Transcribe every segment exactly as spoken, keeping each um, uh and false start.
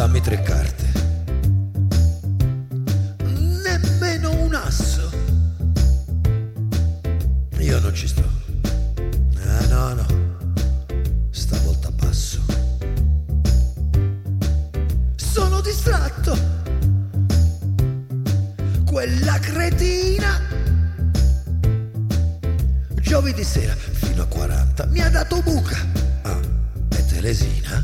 Dammi tre carte. Nemmeno un asso. Io non ci sto. Ah, no, no. Stavolta passo. Sono distratto. Quella cretina giovedì sera fino a quaranta mi ha dato buca. Ah, e Telesina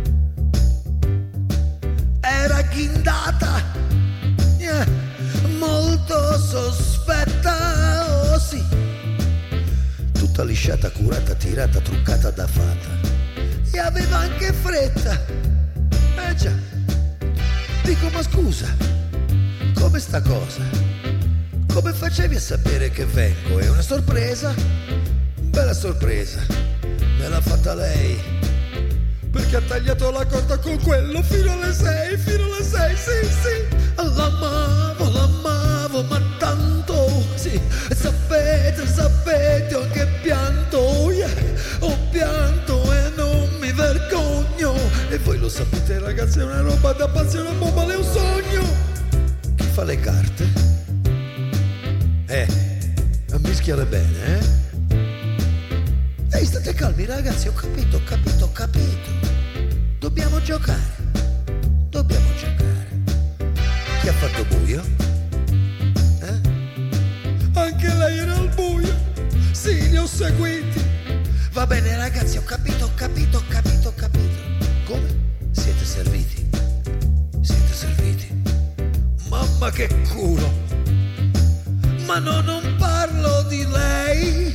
era ghindata, yeah, molto sospetta, oh sì, tutta lisciata, curata, tirata, truccata da fata, e aveva anche fretta. Eh già, dico, ma scusa, come sta cosa? Come facevi a sapere che vengo? È una sorpresa? Bella sorpresa, me l'ha fatta lei, perché ha tagliato la corda con quello fino alle sei, fino alle sei, sì, sì. L'amavo, l'amavo, ma tanto, sì. Sapete, sapete, ho anche pianto, yeah. Ho pianto e non mi vergogno. E voi lo sapete, ragazzi, è una roba da passione, bomba, è un sogno. Chi fa le carte? Eh, mischiare bene, eh? Ehi, state calmi, ragazzi, ho capito, ho capito, ho capito. Dobbiamo giocare, dobbiamo giocare. Chi ha fatto buio? Eh? Anche lei era al buio. Sì, li ho seguiti. Va bene, ragazzi, ho capito, ho capito, ho capito, ho capito. Come? Siete serviti? Siete serviti? Mamma che culo! Ma no, non parlo di lei.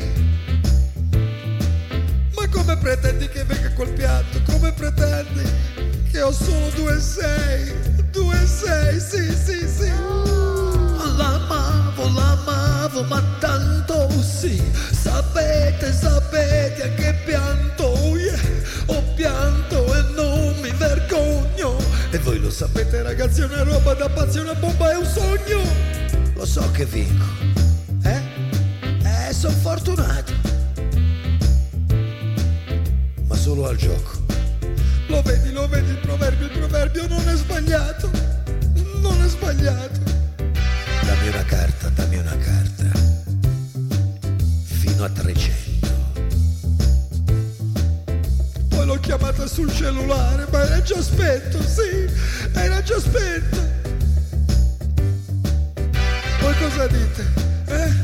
Ma come pretendi che venga quel piatto? Come pretendi? Che ho solo due e sei. Due e sei, sì, sì, sì. L'amavo, l'amavo, ma tanto sì. Sapete, sapete anche pianto, yeah. Ho pianto e non mi vergogno. E voi lo sapete, ragazzi, è una roba da pazzi, una bomba, è un sogno. Lo so che vinco, eh? Eh, son fortunato. Ma solo al gioco. Lo vedi, lo vedi il proverbio, il proverbio non è sbagliato. Non è sbagliato. Dammi una carta, dammi una carta. Fino a trecento. Poi l'ho chiamata sul cellulare, ma era già spento, sì, era già spento. Voi cosa dite? Eh?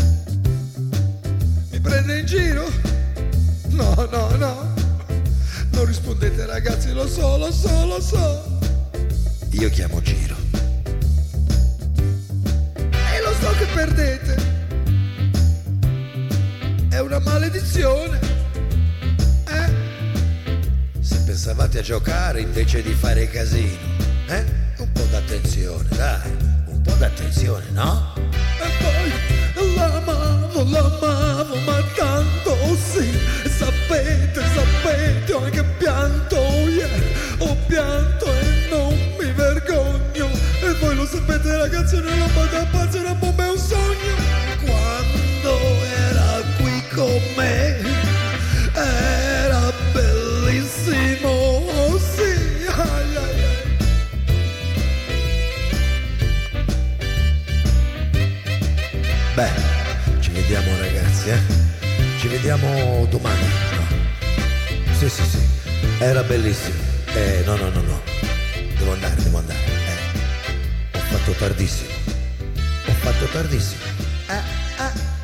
Mi prende in giro? No, no, no. Non rispondete, ragazzi, lo so, lo so, lo so. Io chiamo Giro. E lo so che perdete. È una maledizione. Eh? Se pensavate a giocare invece di fare casino, eh? Un po' d'attenzione, dai. Un po' d'attenzione, no? E poi l'amavo, l'amavo, ma tanto sì. Sapete, sapete, ho anche pianto, yeah. Ho pianto e non mi vergogno. E voi lo sapete, ragazzi, è una roba da pazzo, una bomba, è un sogno. Quando era qui con me era bellissimo, oh sì, ai ai ai. Beh, ci vediamo, ragazzi, eh? Ci vediamo domani, no? Sì, sì, sì, era bellissimo. Eh, no, no, no, no. Devo andare, devo andare. Eh, ho fatto tardissimo. Ho fatto tardissimo. Eh, eh.